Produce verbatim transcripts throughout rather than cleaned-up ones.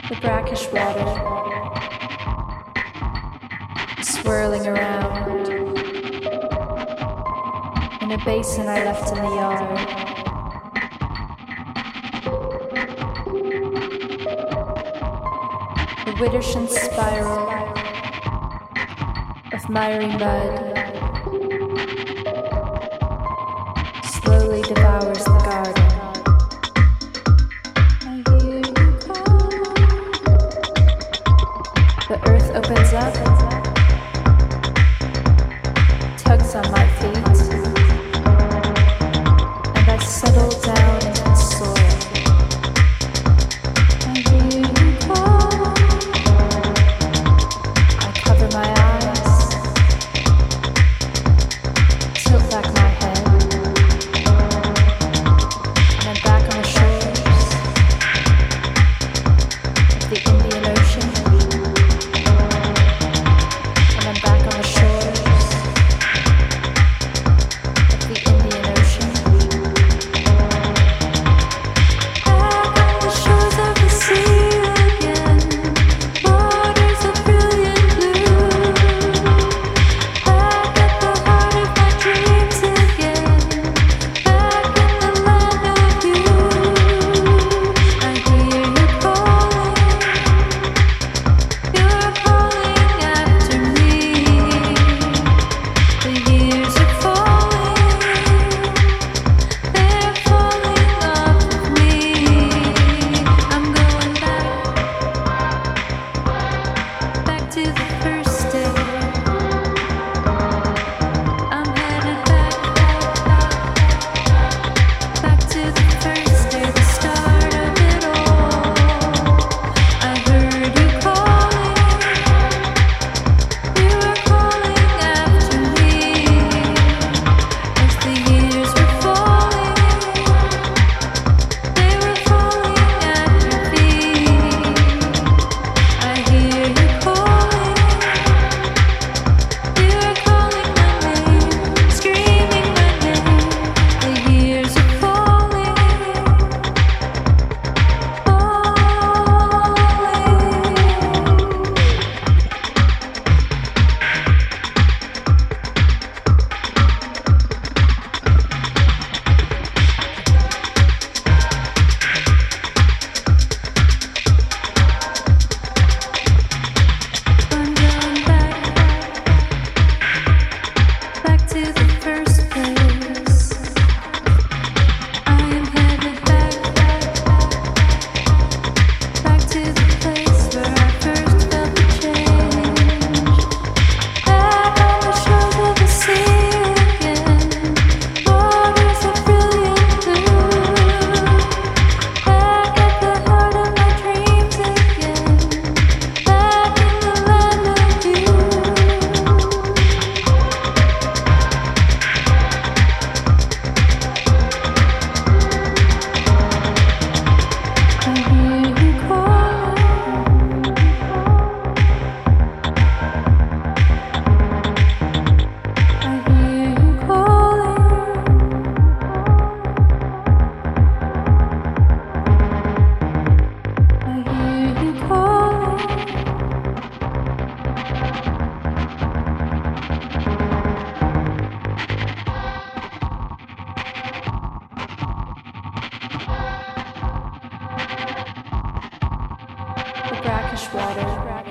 The brackish water swirling around in a basin I left in the yard. The Widdersham spiral of miry mud slowly devours the garden. The earth opens up, tugs on my feet, and I settle down into the soil. I hear you call. I cover my eyes, tilt back my head, and I'm back on the shores of the Indian Ocean. I'm back on the shores of the Indian Ocean. Back on the shores of the sea again. Waters of brilliant blue. Back at the heart of my dreams again. Back in the land of you. I hear you calling. You're calling after me. The years are falling, they're falling off of me. I'm going back, back to the first day. I'm headed back, back to the first day, the start of it all. I heard you calling. You were calling after me as the years were falling. They were falling at your feet. I hear you calling. You were calling my name, screaming my name. The years are falling, I'm going back, back to the first place. I am headed back, back to the place where I first felt the change. Back on the shores of the sea again. Waters of brilliant blue. Back at the heart of my dreams again. Back in the land of you. I hear you calling. I hear you calling. I hear you calling. The brackish water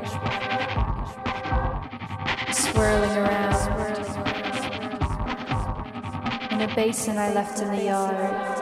swirling around in a basin I left in the yard.